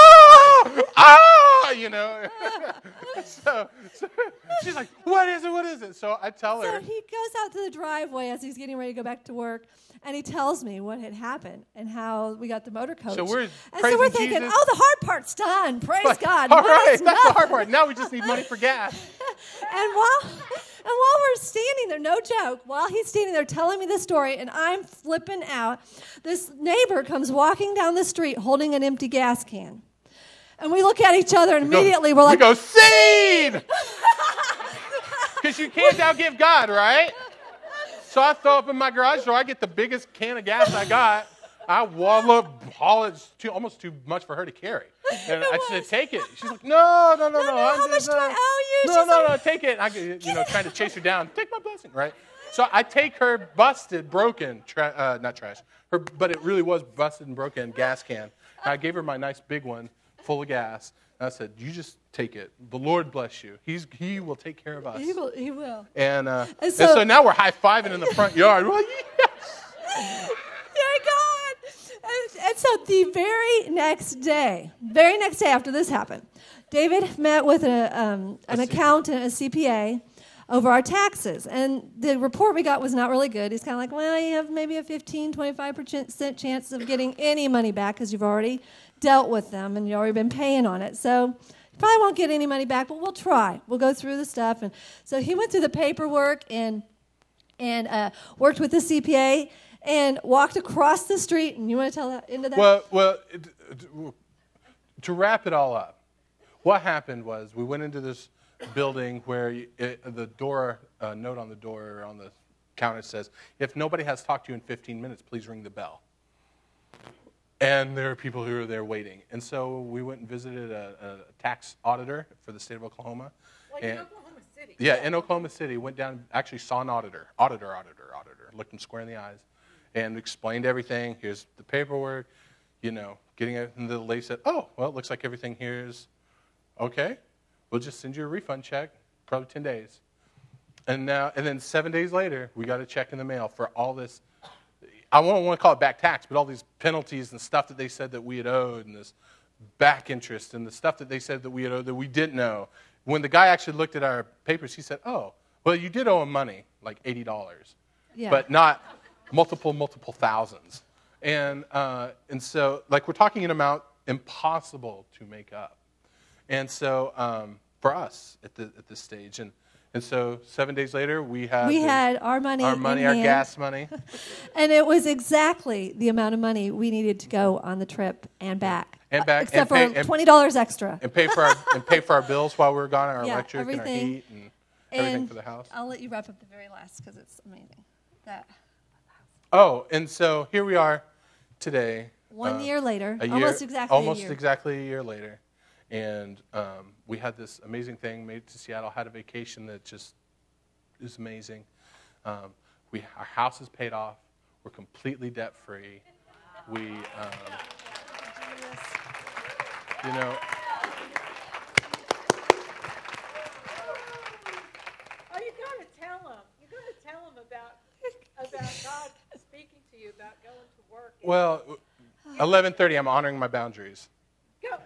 [SPEAKER 2] So she's like, what is it? So I tell her.
[SPEAKER 4] So he goes out to the driveway as he's getting ready to go back to work, and he tells me what had happened and how we got the motor coach.
[SPEAKER 2] So we're
[SPEAKER 4] thinking,
[SPEAKER 2] Jesus.
[SPEAKER 4] the hard part's done. Praise God.
[SPEAKER 2] All right, that's the hard part. Now we just need money for gas.
[SPEAKER 4] And while we're standing there, no joke, while he's standing there telling me this story and I'm flipping out, this neighbor comes walking down the street holding an empty gas can. And we look at each other and immediately we're like...
[SPEAKER 2] We go, seed! Because you can't outgive God, right? So I throw up in my garage door. I get the biggest can of gas I got. I haul it almost too much for her to carry. And I said, take it. She's like, no.
[SPEAKER 4] How much do I owe you?
[SPEAKER 2] No, take it. And I, trying to chase her down. Take my blessing, right? So I take her busted, broken, not trash, but it really was busted and broken gas can. And I gave her my nice big one full of gas. And I said, you just take it. The Lord bless you. He will take care of us.
[SPEAKER 4] He will.
[SPEAKER 2] And so now we're high-fiving in the front yard. We're like, yes!
[SPEAKER 4] Dear God. And so the very next day after this happened, David met with an accountant, a CPA, over our taxes. And the report we got was not really good. He's kind of like, well, you have maybe a 15, 25% chance of getting any money back because you've already dealt with them and you've already been paying on it. So you probably won't get any money back, but we'll try. We'll go through the stuff. And so he went through the paperwork and worked with the CPA. and walked across the street. And you want to tell that into that?
[SPEAKER 2] Well, to wrap it all up, what happened was we went into this building where the door, note on the door or on the counter says, if nobody has talked to you in 15 minutes, please ring the bell. And there are people who are there waiting. And so we went and visited a tax auditor for the state of Oklahoma.
[SPEAKER 3] Like in Oklahoma City.
[SPEAKER 2] Yeah, in Oklahoma City. Went down, actually saw an auditor. Looked him square in the eyes and explained everything. Here's the paperwork, getting it. And the lady said, oh, well, it looks like everything here is okay. We'll just send you a refund check, probably 10 days. And then 7 days later, we got a check in the mail for all this. I don't want to call it back tax, but all these penalties and stuff that they said that we had owed, and this back interest and the stuff that they said that we had owed that we didn't know. When the guy actually looked at our papers, he said, oh, well, you did owe him money, like $80, but not multiple thousands. And so, like, we're talking an amount impossible to make up. And so for us at this stage, and so 7 days later, we had
[SPEAKER 4] our money,
[SPEAKER 2] our gas money,
[SPEAKER 4] and it was exactly the amount of money we needed to go on the trip and back, except for $20 extra,
[SPEAKER 2] and pay for our bills while we were gone, our electric
[SPEAKER 4] everything.
[SPEAKER 2] And our heat and everything for the house.
[SPEAKER 4] I'll let you wrap up the very last because it's amazing.
[SPEAKER 2] And so here we are today.
[SPEAKER 4] 1 year later,
[SPEAKER 2] almost
[SPEAKER 4] exactly
[SPEAKER 2] a year later. And we had this amazing thing, made it to Seattle, had a vacation that just is amazing. Our house is paid off. We're completely debt-free. Oh, you
[SPEAKER 3] got to tell them. You got to tell them about God speaking to you about going to work.
[SPEAKER 2] Well, 11:30, I'm honoring my boundaries.
[SPEAKER 3] Go.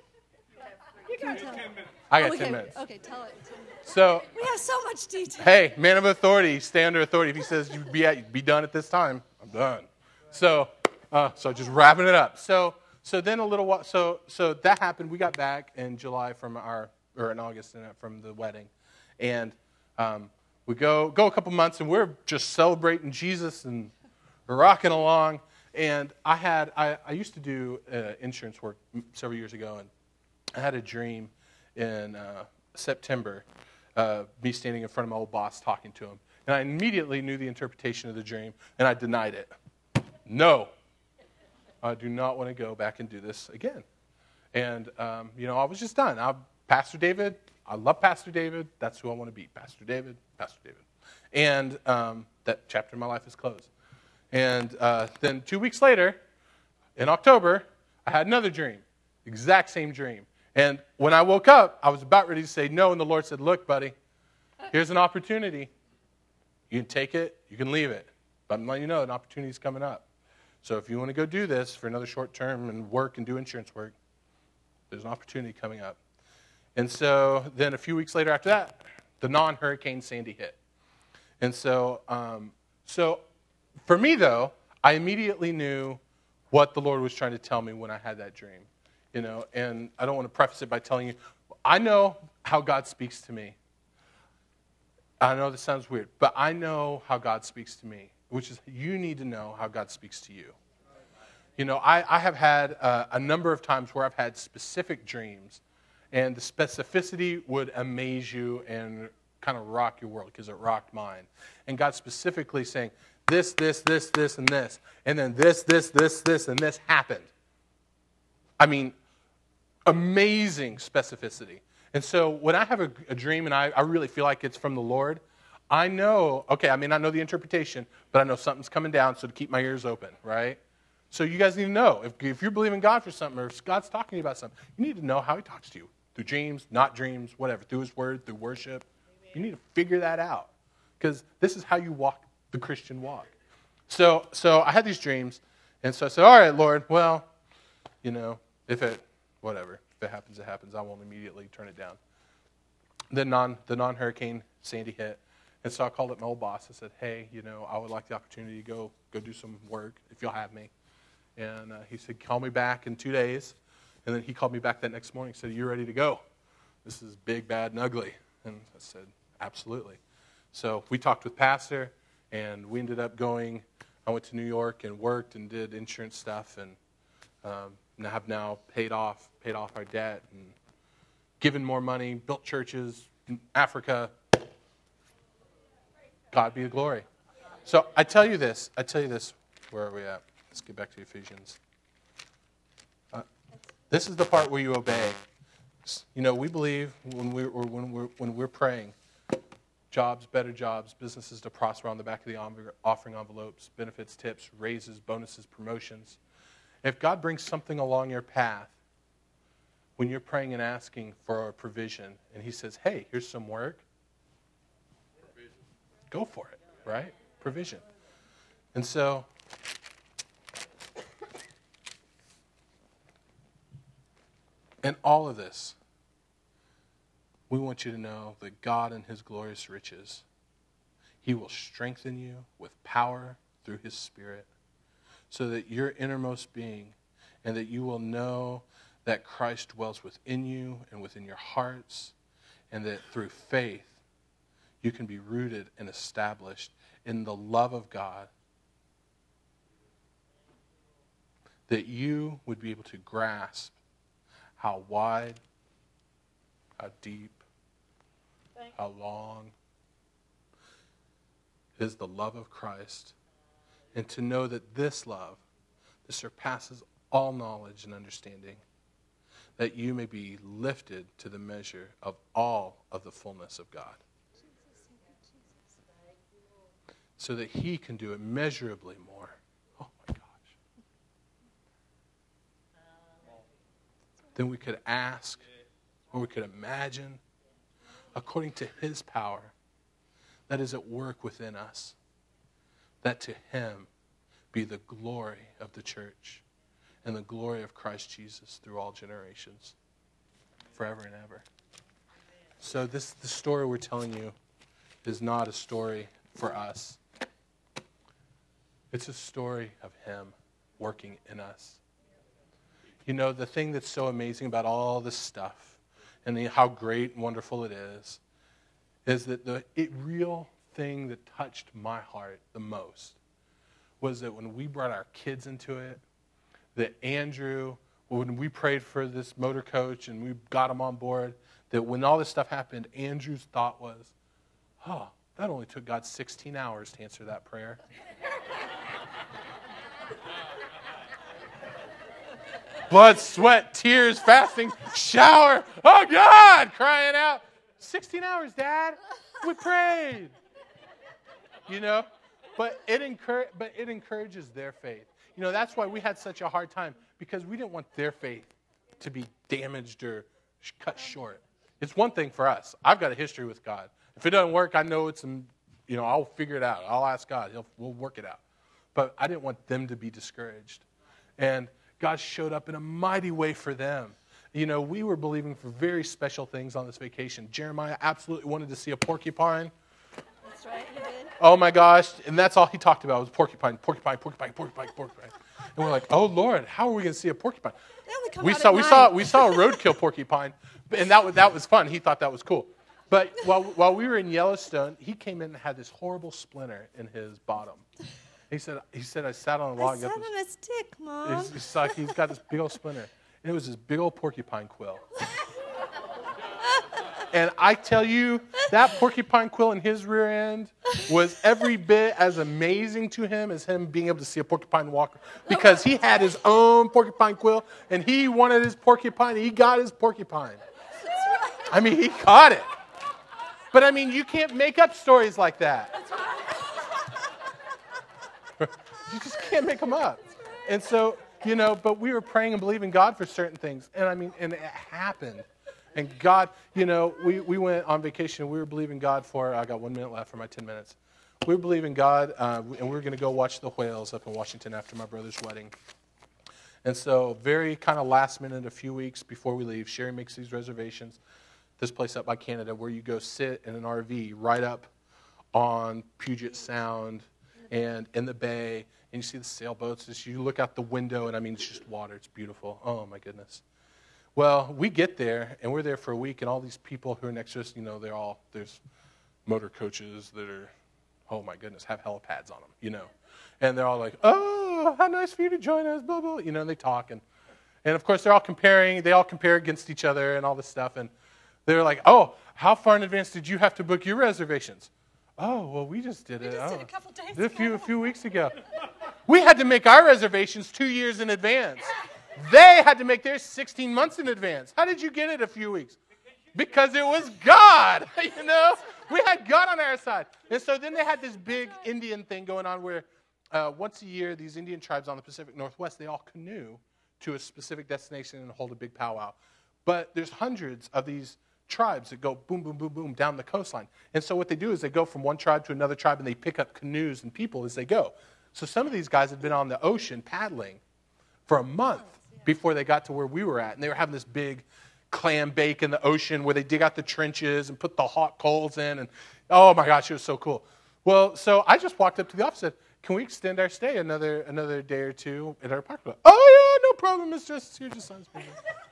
[SPEAKER 3] You got 10 minutes.
[SPEAKER 2] I got 10 minutes.
[SPEAKER 4] Okay, tell it.
[SPEAKER 2] So
[SPEAKER 4] We have so much detail.
[SPEAKER 2] hey, man of authority, stay under authority. If he says you'd be done at this time, I'm done. So just wrapping it up. So then a little while. So that happened. We got back in July in August from the wedding, and we go a couple months, and we're just celebrating Jesus and rocking along. And I used to do insurance work several years ago, and I had a dream in September, me standing in front of my old boss talking to him. And I immediately knew the interpretation of the dream, and I denied it. No, I do not want to go back and do this again. And, I was just done. Pastor David, I love Pastor David. That's who I want to be, Pastor David. And that chapter of my life is closed. And then 2 weeks later, in October, I had another dream, exact same dream. And when I woke up, I was about ready to say no, and the Lord said, look, buddy, here's an opportunity. You can take it, you can leave it. But I'm letting you know an opportunity's coming up. So if you want to go do this for another short term and work and do insurance work, there's an opportunity coming up. And so then a few weeks later after that, the non-Hurricane Sandy hit. And so for me, though, I immediately knew what the Lord was trying to tell me when I had that dream. And I don't want to preface it by telling you, I know how God speaks to me. I know this sounds weird, but I know how God speaks to me, which is you need to know how God speaks to you. I have had a number of times where I've had specific dreams, and the specificity would amaze you and kind of rock your world because it rocked mine. And God specifically saying, this, and this, and then this, and this happened. I mean, amazing specificity. And so when I have a dream and I really feel like it's from the Lord, I know, okay, I may not know the interpretation, but I know something's coming down, so to keep my ears open, right? So you guys need to know, if you're believing God for something, or if God's talking to you about something, you need to know how he talks to you. Through dreams, not dreams, whatever, through his word, through worship. You need to figure that out, because this is how you walk the Christian walk. So I had these dreams, and so I said, all right, Lord, well, if it happens, it happens. I won't immediately turn it down. The non-Hurricane Sandy hit, and so I called up my old boss. I said, hey, I would like the opportunity to go do some work if you'll have me. And he said, call me back in 2 days. And then he called me back that next morning and said, you ready to go? This is big, bad, and ugly. And I said, absolutely. So we talked with Pastor, and we ended up going I went to New York and worked and did insurance stuff, and have now paid off our debt and given more money, built churches in Africa. God be the glory. So I tell you this. Where are we at? Let's get back to Ephesians. This is the part where you obey. You know, we believe when we're praying, jobs, better jobs, businesses to prosper on the back of the offering envelopes, benefits, tips, raises, bonuses, promotions. If God brings something along your path, when you're praying and asking for a provision, and he says, hey, here's some work, go for it, right? Provision. And so, in all of this, we want you to know that God in his glorious riches, he will strengthen you with power through his Spirit, so that your innermost being, and that you will know that Christ dwells within you and within your hearts, and that through faith you can be rooted and established in the love of God, that you would be able to grasp how wide, how deep, how long is the love of Christ, and to know that this love, that surpasses all knowledge and understanding, that you may be lifted to the measure of all of the fullness of God, so that he can do immeasurably more. Oh my gosh. Than we could ask or we could imagine, according to his power that is at work within us, that to him be the glory of the church and the glory of Christ Jesus through all generations, forever and ever. So the story we're telling you is not a story for us. It's a story of him working in us. You know, the thing that's so amazing about all this stuff and how great and wonderful it is that the real thing that touched my heart the most was that when we brought our kids into it, that Andrew, when we prayed for this motor coach and we got him on board, that when all this stuff happened, Andrew's thought was, oh, that only took God 16 hours to answer that prayer. Blood, sweat, tears, fasting, shower. Oh, God, crying out. 16 hours, Dad. We prayed. You know? But it encourages their faith. You know, that's why we had such a hard time, because we didn't want their faith to be damaged or cut short. It's one thing for us. I've got a history with God. If it doesn't work, I know I'll figure it out. I'll ask God. We'll work it out. But I didn't want them to be discouraged. And God showed up in a mighty way for them. You know, we were believing for very special things on this vacation. Jeremiah absolutely wanted to see a porcupine.
[SPEAKER 4] That's right, he did.
[SPEAKER 2] Oh my gosh. And that's all he talked about was porcupine. And we're like, oh Lord, how are we going to see a porcupine?
[SPEAKER 4] They only come
[SPEAKER 2] We
[SPEAKER 4] out
[SPEAKER 2] saw
[SPEAKER 4] at
[SPEAKER 2] a roadkill porcupine, and that was fun. He thought that was cool. But while we were in Yellowstone, he came in and had this horrible splinter in his bottom. He said I sat on a log.
[SPEAKER 4] I sat on a stick, Mom.
[SPEAKER 2] It's like he's got this big old splinter. And it was this big old porcupine quill. And I tell you, that porcupine quill in his rear end was every bit as amazing to him as him being able to see a porcupine walk. Because he had his own porcupine quill, and he wanted his porcupine, and he got his porcupine. I mean, he caught it. But I mean, you can't make up stories like that. You just can't make them up. And so, you know, but we were praying and believing God for certain things. And I mean, and it happened. And God, you know, we went on vacation and we were believing God for, I got 1 minute left for my 10 minutes. We were believing God, and we were going to go watch the whales up in Washington after my brother's wedding. And so very kind of last minute, a few weeks before we leave, Sherry makes these reservations. This place up by Canada where you go sit in an RV right up on Puget Sound and in the bay, and you see the sailboats. As you look out the window, and I mean, it's just water. It's beautiful. Oh, my goodness. Well, we get there, and we're there for a week, and all these people who are next to us, you know, there's motor coaches that are, oh, my goodness, have helipads on them, you know. And they're all like, oh, how nice for you to join us, blah, blah. And they talk. And of course, they all compare against each other and all this stuff. And they're like, oh, how far in advance did you have to book your reservations? Oh, well, we just did it.
[SPEAKER 3] We just did a couple days
[SPEAKER 2] ago. A few weeks ago. We had to make our reservations 2 years in advance. They had to make theirs 16 months in advance. How did you get it a few weeks? Because it was God, We had God on our side. And so then they had this big Indian thing going on where once a year, these Indian tribes on the Pacific Northwest, they all canoe to a specific destination and hold a big powwow. But there's hundreds of these tribes that go boom, boom, boom, boom down the coastline. And so what they do is they go from one tribe to another tribe, and they pick up canoes and people as they go. So some of these guys had been on the ocean paddling for a month before they got to where we were at. And they were having this big clam bake in the ocean where they dig out the trenches and put the hot coals in. And oh, my gosh, it was so cool. Well, so I just walked up to the office and said, can we extend our stay another day or two at our parking lot? Oh, yeah, no problem, Miss Justice. Here's your son's business.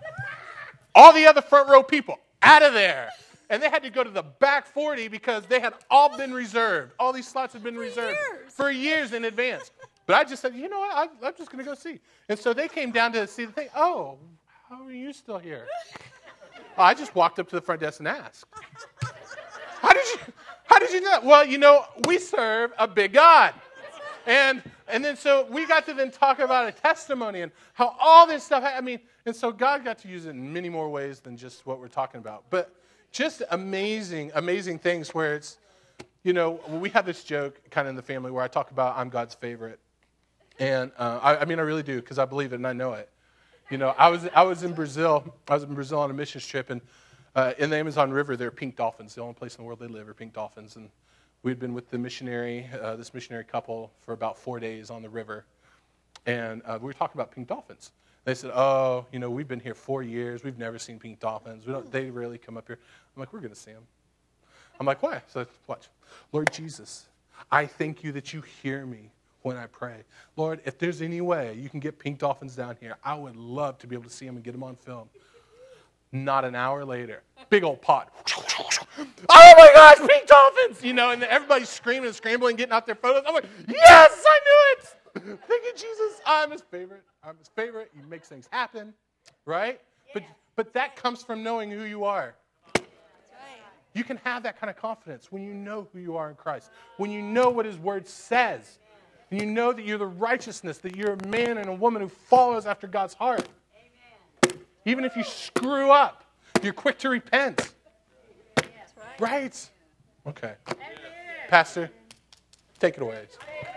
[SPEAKER 2] All the other front row people, out of there. And they had to go to the back 40 because they had all been reserved. All these slots had been reserved for years in advance. But I just said, you know what, I'm just going to go see. And so they came down to see the thing. Oh, how are you still here? I just walked up to the front desk and asked. How did you do that? Well, we serve a big God. And then so we got to then talk about a testimony and how all this stuff, and so God got to use it in many more ways than just what we're talking about. But just amazing, amazing things where it's, we have this joke kind of in the family where I talk about I'm God's favorite. And I really do because I believe it and I know it. I was in Brazil. I was in Brazil on a missions trip, and in the Amazon River, there are pink dolphins. The only place in the world they live are pink dolphins. And we'd been with the missionary, this missionary couple, for about 4 days on the river. And we were talking about pink dolphins. They said, oh, we've been here 4 years. We've never seen pink dolphins. They rarely come up here. I'm like, we're going to see them. I'm like, why? So watch. Lord Jesus, I thank you that you hear me when I pray. Lord, if there's any way you can get pink dolphins down here, I would love to be able to see them and get them on film. Not an hour later, big old pot. Oh my gosh, pink dolphins! And everybody's screaming and scrambling, getting out their photos. I'm like, yes, I knew it! Thank you, Jesus. I'm his favorite. He makes things happen, right? Yeah. But that comes from knowing who you are. That's right. You can have that kind of confidence when you know who you are in Christ, when you know what his word says, and you know that you're the righteousness, that you're a man and a woman who follows after God's heart. Amen. Even if you screw up, you're quick to repent. Yes, right? Okay. Amen. Pastor, take it away.